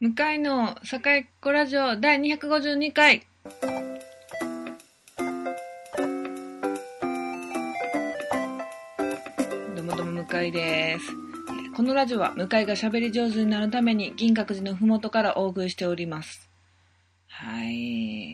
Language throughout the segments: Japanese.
向井の堺っ子ラジオ第252回。どうもどうも向井です。このラジオは向井が喋り上手になるために銀閣寺のふもとからお送りしております。はい、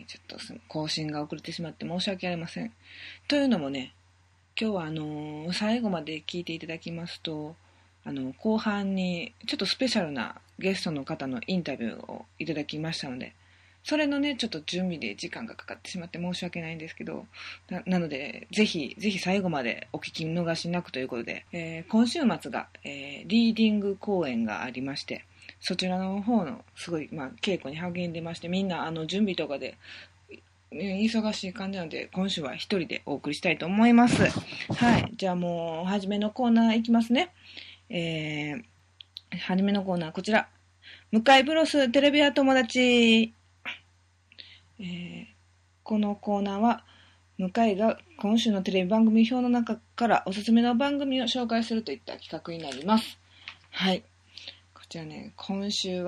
ちょっと更新が遅れてしまって申し訳ありません。というのもね、今日は最後まで聞いていただきますと、後半にちょっとスペシャルなゲストの方のインタビューをいただきましたので、それのねちょっと準備で時間がかかってしまって申し訳ないんですけど、なのでぜひ最後までお聞き逃しなくということで、今週末が、リーディング公演がありまして、そちらの方のすごい、稽古に励んでまして、みんな準備とかで忙しい感じなので、今週は一人でお送りしたいと思います。はい、じゃあもう初めのコーナーいきますね。初めのコーナーこちら、向井ブロステレビア友達。このコーナーは向井が今週のテレビ番組表の中からおすすめの番組を紹介するといった企画になります。はい、こちらね、今週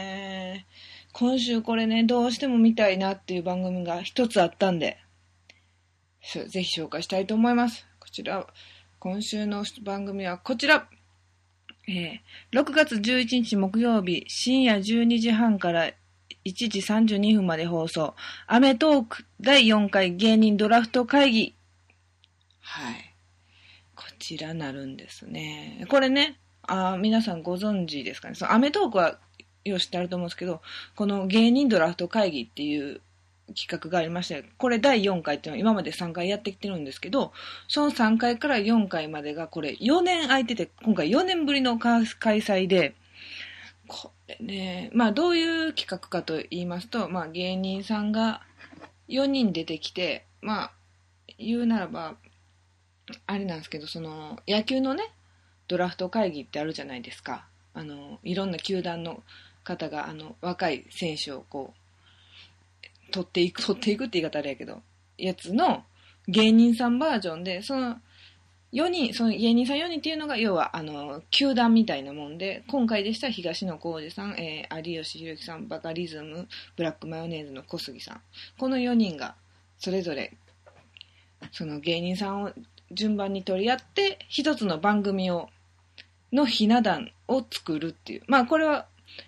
これね、どうしても見たいなっていう番組が一つあったんで、ぜひ紹介したいと思います。こちら、今週の番組はこちら。6月11日木曜日深夜12時半から1時32分まで放送、アメトーーク第4回芸人ドラフト会議。はい、こちらなるんですね。これね、皆さんご存知ですかね。そのアメトーークはよしってあると思うんですけど、この芸人ドラフト会議っていう企画がありまして、これ第4回っていうのは今まで3回やってきてるんですけど、その3回から4回までがこれ4年空いてて、今回4年ぶりの開催で、これね、どういう企画かと言いますと、芸人さんが4人出てきて、言うならばあれなんですけど、その野球のねドラフト会議ってあるじゃないですか。いろんな球団の方が若い選手をこう取っていくって言い方あれやけど、やつの芸人さんバージョンで、その芸人さん4人っていうのが、要は球団みたいなもんで、今回でしたら東野幸治さん、有吉弘樹さん、バカリズム、ブラックマヨネーズの小杉さん、この4人がそれぞれその芸人さんを順番に取り合って一つの番組のひな壇を作るっていう、これは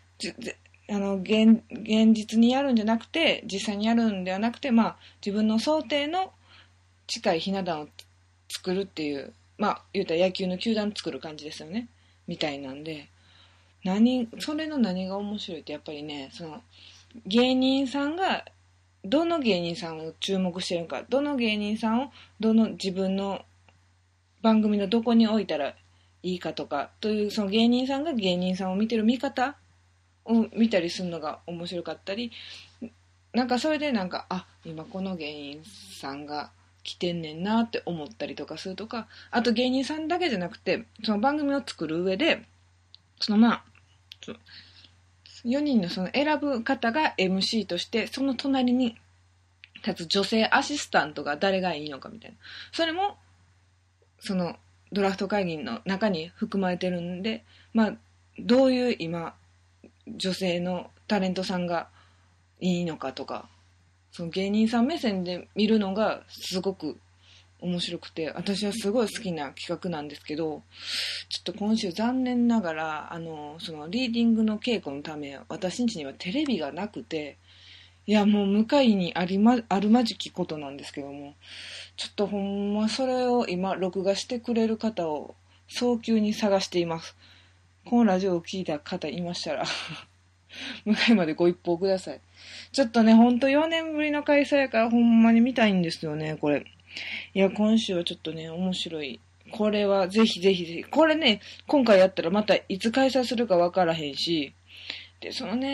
現実にやるんじゃなくて、実際にやるんではなくて、自分の想定の近いひな壇を作るっていう、言うたら野球の球団作る感じですよね、みたいなんで、それの何が面白いって、やっぱりね、その芸人さんがどの芸人さんを注目してるのか、どの芸人さんを自分の番組のどこに置いたらいいかとかという、その芸人さんが芸人さんを見てる見方を見たりするのが面白かったり、それで今この芸人さんが来てんねんなって思ったりとかするとか、あと芸人さんだけじゃなくて、その番組を作る上で、4人のその選ぶ方が MC として、その隣に立つ女性アシスタントが誰がいいのかみたいな、それもそのドラフト会議の中に含まれてるんで、どういう今女性のタレントさんがいいのかとか、その芸人さん目線で見るのがすごく面白くて、私はすごい好きな企画なんですけど、ちょっと今週残念ながらそのリーディングの稽古のため、私ん家にはテレビがなくて、いやもう向かいにあるまじきことなんですけども、ちょっとほんまそれを今録画してくれる方を早急に探しています。このラジオを聞いた方いましたら向かいまでご一報ください。ちょっとね、ほんと4年ぶりの開催やからほんまに見たいんですよね、これ。いや、今週はちょっとね、面白い。これはぜひぜひ。これね、今回やったらまたいつ開催するかわからへんし、で、その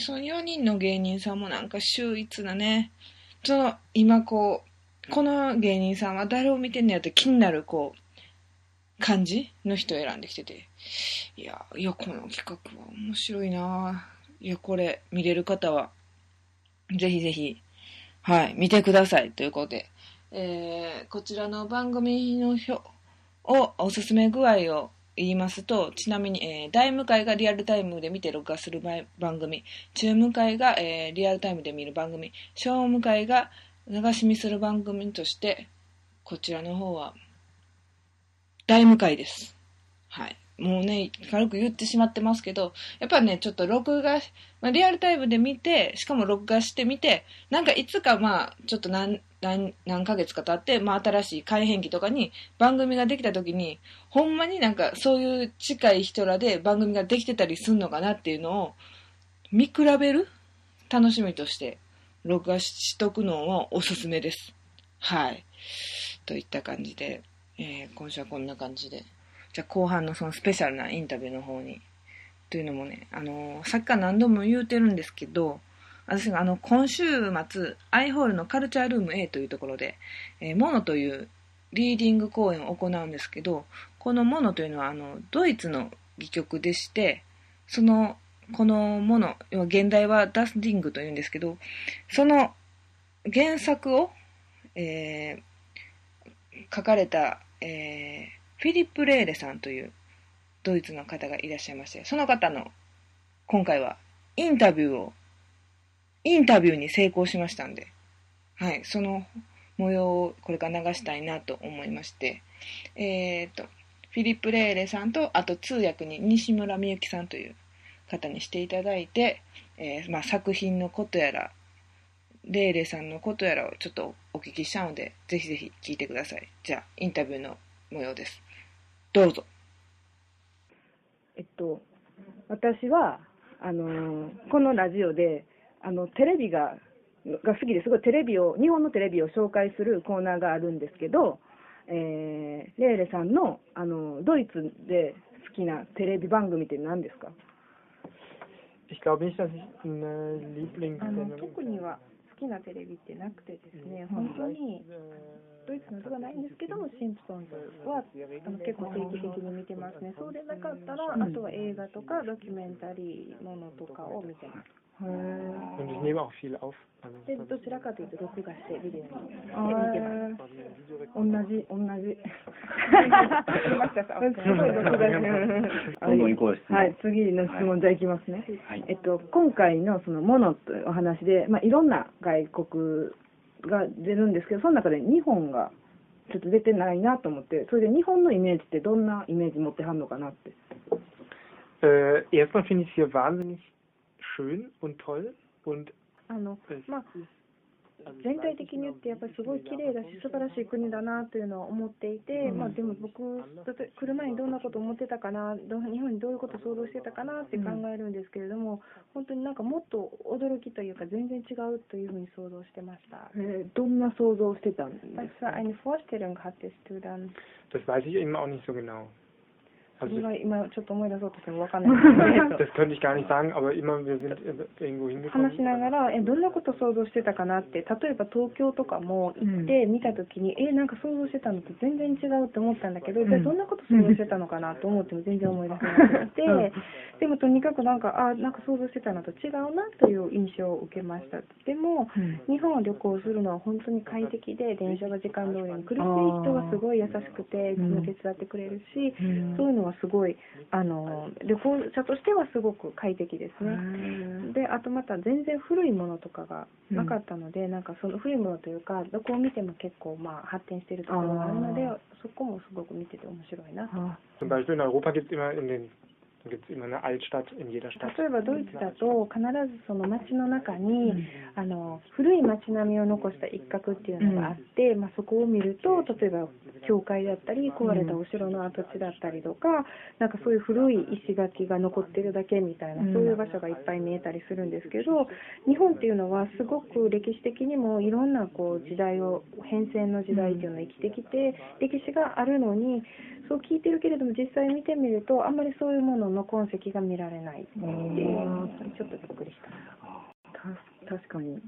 4人の芸人さんも秀逸なね、今この芸人さんは誰を見てんのやって気になる感じの人を選んできてて、いや、この企画は面白いな。いや、これ見れる方はぜひぜひ、はい、見てくださいということで、こちらの番組の表をおすすめ具合を言いますと、ちなみに、大向かいがリアルタイムで見て録画する番組、中向かいが、リアルタイムで見る番組、小向かいが流し見する番組として、こちらの方は大向かいです。はい。もうね、軽く言ってしまってますけど、やっぱね、ちょっと録画、リアルタイムで見て、しかも録画してみて、なんかいつかちょっと何ヶ月か経って、新しい改編期とかに番組ができた時に、ほんまになんかそういう近い人らで番組ができてたりすんのかなっていうのを見比べる楽しみとして録画しとくのはおすすめです。はい。といった感じで、今週はこんな感じで。じゃあ後半のそのスペシャルなインタビューの方に。というのもね、さっきから何度も言うてるんですけど、私が今週末、アイホールのカルチャールーム A というところで、モノというリーディング公演を行うんですけど、このモノというのはドイツの戯曲でして、このモノ、現代はダスディングというんですけど、その原作を、書かれた、フィリップ・レーレさんというドイツの方がいらっしゃいまして、その方の今回はインタビューに成功しましたんで、はい、その模様をこれから流したいなと思いまして、フィリップ・レーレさんと、あと通訳に西村みゆきさんという方にしていただいて、作品のことやら、レーレさんのことやらをちょっとお聞きしたので、ぜひぜひ聞いてください。じゃあ、インタビューの模様です。どうぞ。 私はこのラジオでテレビが好きですごい日本のテレビを紹介するコーナーがあるんですけど、レーレさんのドイツで好きなテレビ番組って何ですか ？Ich glaube nicht, dass ich eine Lieblingssendung 特には好きなテレビってなくてですね、本当にドイツの図がないんですけども、シンプソンズは結構定期的に見てますね。そうでなかったら、あとは映画とかドキュメンタリーものとかを見てます。 Und ich nehme auch viel auf. でどちらかというと録画してビデオに見てます。同じ。はい、次の質問じゃあいきますね。はい、今回のそのものというお話で、いろんな外国が出るんですけど、その中で日本がちょっと出てないなと思って、それで日本のイメージってどんなイメージ持ってはんのかなって。 Erstmal finde ich es hier wahnsinnig schön und toll und 全体的に言ってやっぱりすごい綺麗だし素晴らしい国だなというのは思っていて、でも僕来る前にどんなこと思ってたかな、日本にどういうことを想像してたかなって考えるんですけれども、本当になんかもっと驚きというか全然違うというふうに想像してました。どんな想像してたんですか？ Was für eine Vorstellung hattest du dann? Das weiß ich immer auch nicht so genau. 今ちょっと思い出そうとしても分かんないです。Das könnte ich gar nicht sagen, aber immer wir sind irgendwo hingekommen. 話しながらどんなこと想像してたかなって、例えば東京とかも行って見たときに、なんか想像してたのと全然違うって思ったんだけど、じゃあどんなこと想像してたのかなと思っても全然思い出せなくて、でもとにかくなんか想像してたのと違うなという印象を受けました。でも、日本を旅行するのは本当に快適で、電車が時間通りに来るし、人がすごい優しくていつも手伝ってくれるし、そういうのはすごい旅行者としてはすごく快適ですね。で、あとまた全然古いものとかがなかったので、なんかその古いものというかどこを見ても結構発展しているところがあるので、そこもすごく見てて面白いなと。 Zum Beispiel in Europa gibt es immer eine Altstadt in jeder Stadt. 例えばドイツだと必ずその街の中に、古い街並みを残した一角っていうのがあって、そこを見ると例えば教会だったり壊れたお城の跡地だったりとか、なんかそういう古い石垣が残ってるだけみたいな、そういう場所がいっぱい見えたりするんですけど、日本っていうのはすごく歴史的にもいろんな時代を変遷の時代っていうのを生きてきて、歴史があるのにそう聞いてるけれども実際見てみるとあんまりそういうものの痕跡が見られないっていう、ちょっとびっくりした。 確かに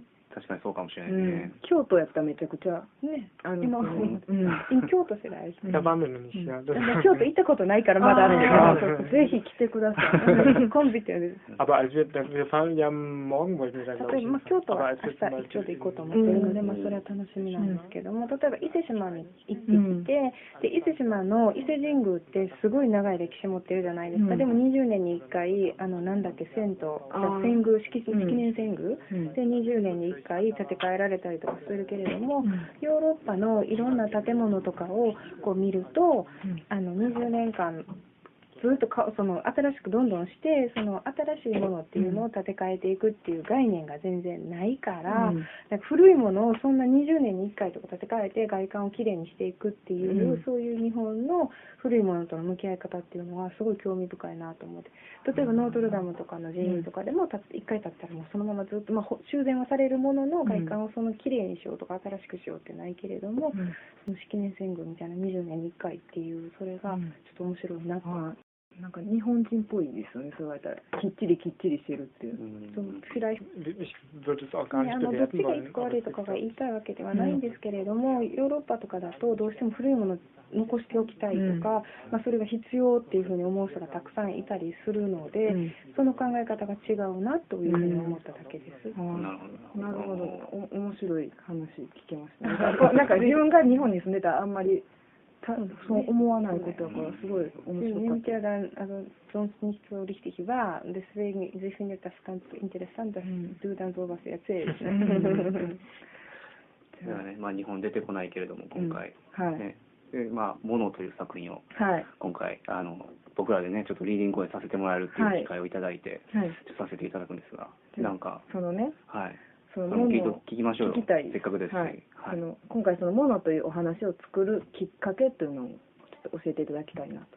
かにそうかもしれないですね。 京都やったらめちゃくちゃね、 今京都世代。 Da waren wir noch nicht, ja. 京都行ったことないからまだあるけど、ぜひ来てください。コンビで。 Aber als wir fahren ja morgen wollten wir da glaube 例 ich えば、 hinfahren. 京都 Aber は als 明 wir 日 zum 一応で Beispiel 行こうと思ってるので、それは楽しみなんですけども、例えば伊勢志摩に行ってきて、で伊勢志摩の伊勢神宮ってすごい長い歴史持ってるじゃないですか。でも20年に1回なんだっけ銭湯、遷宮式年遷宮で20年に1回建て替えられたりとかするけれども、ヨーロッパのいろんな建物とかをこう見ると、20年間ずっとその新しくどんどんしてその新しいものっていうのを建て替えていくっていう概念が全然ないから、なんか古いものをそんな20年に1回とか建て替えて外観をきれいにしていくっていう、そういう日本の古いものとの向き合い方っていうのはすごい興味深いなと思って、例えばノートルダムとかの寺院とかでも1回建ったらもうそのままずっと、修繕はされるものの外観をそのきれいにしようとか新しくしようってないけれども、その式年遷宮みたいな20年に1回っていうそれがちょっと面白いなと。 なんか日本人っぽいですよね、そう言われたら。きっちりしてるっていう。 Ich würde es auch gar nicht どっ bewerten ちがい wollen. いか悪いとかが言いたいわけではないんですけれども、ヨーロッパとかだとどうしても古いものを残しておきたいとか、それが必要っていうふうに思う人がたくさんいたりするので、その考え方が違うなというふうに思っただけです。 なるほど。面白い話聞けましたね。なんか自分が日本に住んでたらあんまりそう思わないことだからすごい面白かった。 Nimmt dann sonst nicht so richtig wahr. Deswegen, ich finde das ganz interessant, dass du dann sowas erzählst. ではね、日本出てこないけれども今回、ね、モノという作品を今回僕らでねちょっとリーディング講演させてもらえるっていう機会をいただいて、させていただくんですが、なんかそのね、 その聞きましょうよ。 聞きたい。 せっかくですし、 今回そのモノというお話を作るきっかけというのをちょっと教えていただきたいなと。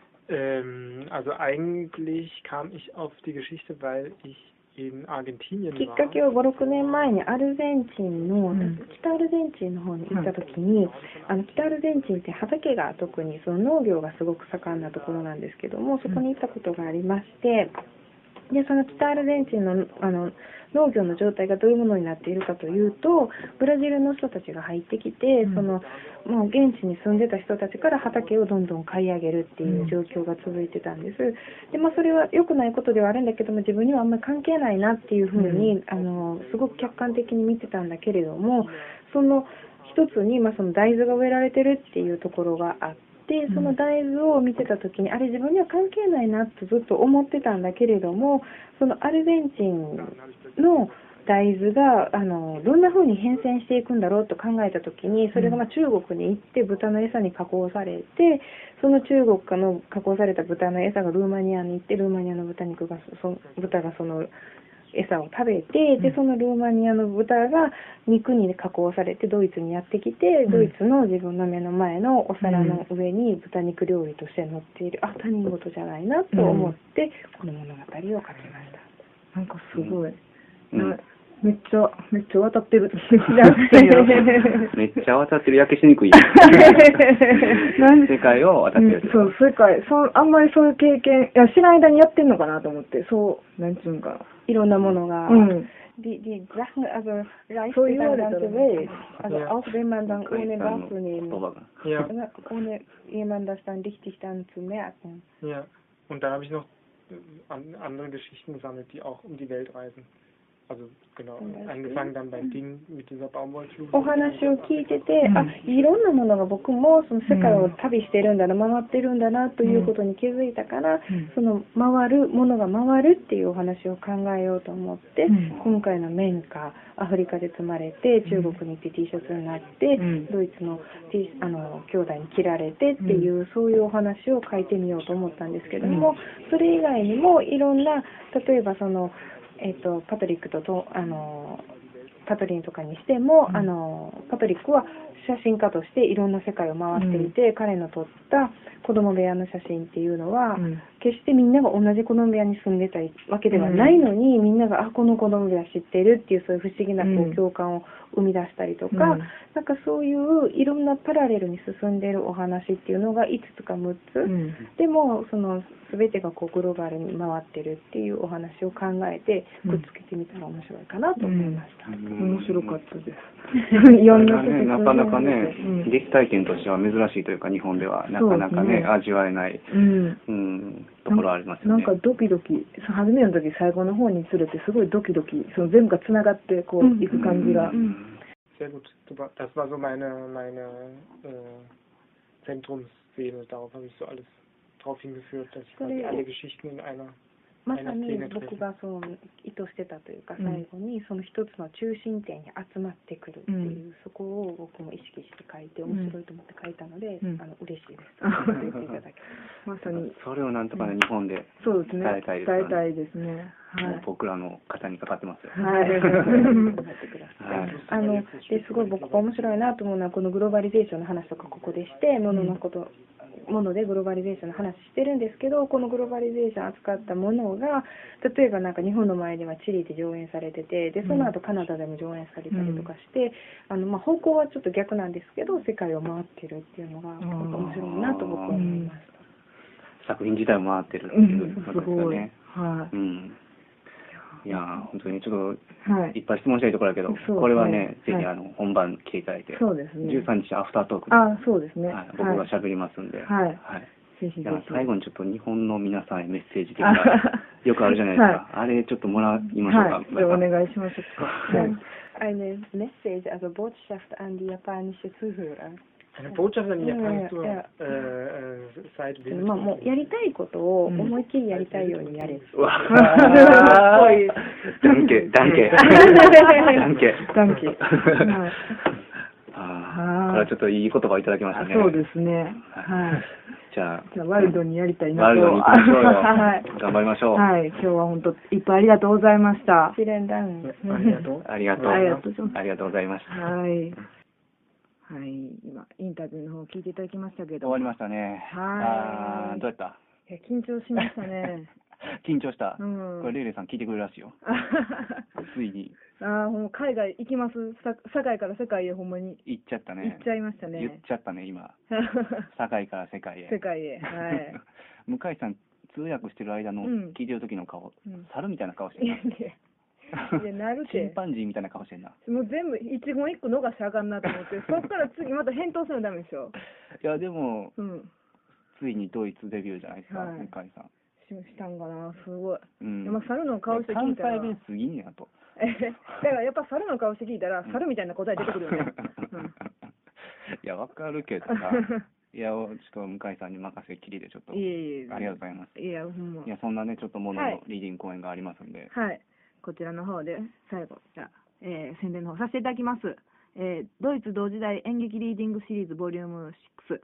Also eigentlich kam ich auf die Geschichte, weil ich in Argentinien きっかけは5、6年前にアルゼンチンの、北アルゼンチンの方に行った時に、北アルゼンチンって畑が特にその農業がすごく盛んなところなんですけども、そこに行ったことがありまして、でその北アルゼンチンの農業の状態がどういうものになっているかというと、ブラジルの人たちが入ってきて、もう現地に住んでた人たちから畑をどんどん買い上げるっていう状況が続いてたんです。で、それは良くないことではあるんだけども、自分にはあんまり関係ないなっていうふうに、すごく客観的に見てたんだけれども、その一つに、その大豆が植えられてるっていうところがあって、その大豆を見てた時に、あれ自分には関係ないなとずっと思ってたんだけれども、そのアルゼンチンの大豆がどんな風に変遷していくんだろうと考えたときに、それが中国に行って豚の餌に加工されて、その中国の加工された豚の餌がルーマニアに行って、ルーマニアの豚がその餌を食べて、でそのルーマニアの豚が肉に加工されてドイツにやってきて、ドイツの自分の目の前のお皿の上に豚肉料理として乗っている、他人事じゃないなと思って、この物語を書きました。 なんかすごい。めっちゃ渡ってる。 めっちゃ渡ってる、焼けしにくい。世界を渡ってる。 そう、世界、あんまりそういう経験、知らない間にやってんのかなと思って、なんていうのかな。 いろんなものが。Die Sachen, also reicht die ganze Welt. Also auch wenn man dann ohne wahrzunehmen, ohne jemand das dann richtig dann zu merken. Ja, und dann habe ich noch andere Geschichten gesammelt, die auch um die Welt reisen. Also genau, angefangen dann beim Ding mit dieser Baumwollflut. お話を聞いてて、いろんなものが僕もその世界を旅してるんだな、回ってるんだなということに気づいたから、そのものが回るっていうお話を考えようと思って、今回の綿花、アフリカで積まれて、中国に行って T シャツになって、ドイツの兄弟に着られてっていう、そういうお話を書いてみようと思ったんですけども、それ以外にもいろんな、例えばパトリックとパトリンとかにしても、パトリックは写真家としていろんな世界を回っていて、彼の撮った子供部屋の写真っていうのは、 決してみんなが同じコロンビアに住んでたわけではないのに、みんながこのコロンビア知ってるっていうそういう不思議な共感を生み出したりとか、なんかそういういろんなパラレルに進んでいるお話っていうのが5つか6つ、でもその全てがこうグローバルに回ってるっていうお話を考えてくっつけてみたら面白いかなと思いました。 面白かったです。 なかなかね、劇体験としては珍しいというか、日本ではなかなかね、味わえないところありますよね。 なんかドキドキ、初めの時最後の方につれてすごいドキドキ、その全部がつながってこういく感じが。 Sehr gut, super. Das war so meine Zentrumsszene. Darauf habe ich so alles drauf hingeführt, dass ich quasi alle Geschichten in einer まさに僕がその意図してたというか、最後にその一つの中心点に集まってくるっていう、そこを僕も意識して書いて面白いと思って書いたので、嬉しいです。言っていただけまさにそれをなんとかね、日本で伝えたいですね。 伝えたいですね。 僕らの方にかかってますよ。 はい。頑張ってください。ですごい僕が面白いなと思うのは、このグローバリゼーションの話とかここでして、ものでグローバリゼーションの話してるんですけど、このグローバリゼーション扱ったものが例えばなんか日本の前ではチリで上演されてて、でその後カナダでも上演されたりとかして、方向はちょっと逆なんですけど世界を回ってるっていうのが面白いなと僕は思いました。 作品自体を回ってるっていうことですよね。いや本当にちょっといっぱい質問したいところだけど、これはね、ぜひ本番来ていただいて、13日アフタートークで僕が喋りますんで、最後にちょっと日本の皆さんへメッセージ的なよくあるじゃないですか。あれちょっともらいましょうか。 お願いしましょうか。 Eine Message, also Botschaft an die japanische Zuhörer. Eine Botschaft an die japanische Seite. もうやりたいことを思いっきりやりたいようにやれ。 ダンケ。これはちょっといい言葉をいただきましたね。 そうですね。 じゃあワイルドにやりたいなと。 ワイルドに行きましょうよ。頑張りましょう。 今日は本当いっぱいありがとうございました。 ありがとうございました。 今インタビューの方を聞いていただきましたけど。 終わりましたね。どうやった？ 緊張しましたね。 緊張した。これレイレイさん聞いてくれるらしいよ。ついに。 もう海外行きます。堺から世界へほんまに。 行っちゃったね。 行っちゃいましたね。 言っちゃったね今。堺から世界へ。 世界へ。 向井さん通訳してる間の聞いてる時の顔、猿みたいな顔してるな。なるチンパンジーみたいな顔してんな。 もう全部一言一句逃しあかんなと思って、そっから次また返答するのダメでしょ。 いやでも、ついにドイツデビューじゃないですか、向井さん。 したんかな、すごい。猿の顔して聞いたら。 関西弁すぎんやと。 だからやっぱ猿の顔して聞いたら、猿みたいな答え出てくるよね。 いや、わかるけどさ。いや、ちょっと向井さんに任せっきりでちょっと。ありがとうございます。 いや、ほんま。 いや、そんなね、ちょっともののリーディング公演がありますんで。 こちらの方で最後じゃ宣伝の方させていただきます。ドイツ同時代演劇リーディングシリーズボリューム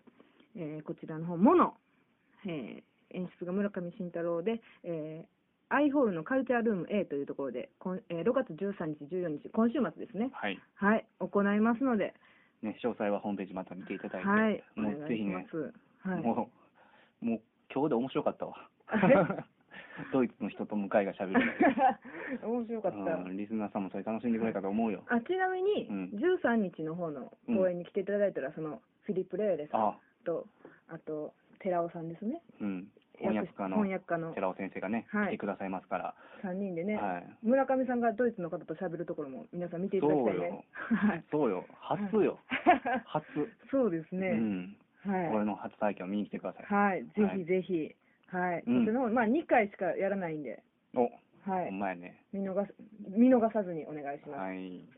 6、こちらの方もの、演出が村上慎太郎で、アイホールのカルチャールーム A というところで6月13日14日今週末ですね。行いますので、 詳細はホームページまた見ていただいて、もうぜひね、もう今日で面白かったわ。ドイツの人と向井がしゃべる。 面白かった。 リスナーさんもそれ楽しんでくれたと思うよ。 ちなみに、13日の方の公演に来ていただいたら、そのフィリップ・レーレさんと、あと寺尾さんですね。 翻訳家の寺尾先生がね、来てくださいますから。 3人でね、村上さんがドイツの方としゃべるところも皆さん見ていただきたいね。 そうよ。初よ。初。 そうですね。 俺の初体験を見に来てください。 ぜひぜひ。こちらの2回しかやらないんで、 ほんまやね。 見逃さずにお願いします。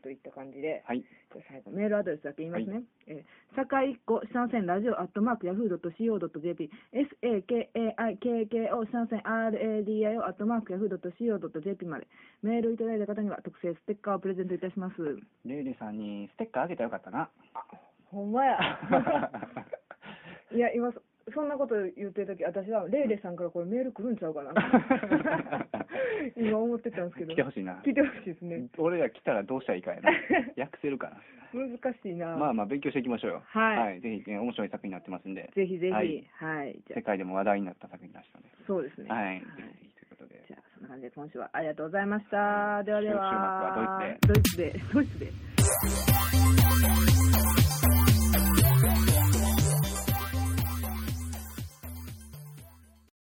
といった感じで、じゃ最後メールアドレスだけ言いますね。堺っ子下線ラジオ@yahoo.co.jp SAKAIKKO 下線 RADIO @yahoo.co.jp までメールいただいた方には特製ステッカーをプレゼントいたします。 レイレイさんにステッカーあげたらよかったな。 ほんまや。いや今そんなこと言ってるとき、私はレイレさんからこれメール来るんちゃうかな今思ってたんですけど。 来てほしいな。 来てほしいですね。 俺ら来たらどうしたらいいかやな。訳せるかな。 難しいな。 まあまあ勉強していきましょうよ。 はい。 はい。ぜひ、面白い作品になってますんで。 ぜひぜひ。はい。 世界でも話題になった作品でしたね。 そうですね。 はい。ぜひということで。 じゃあ、そんな感じで今週はありがとうございました。ではでは。 週末はドイツで。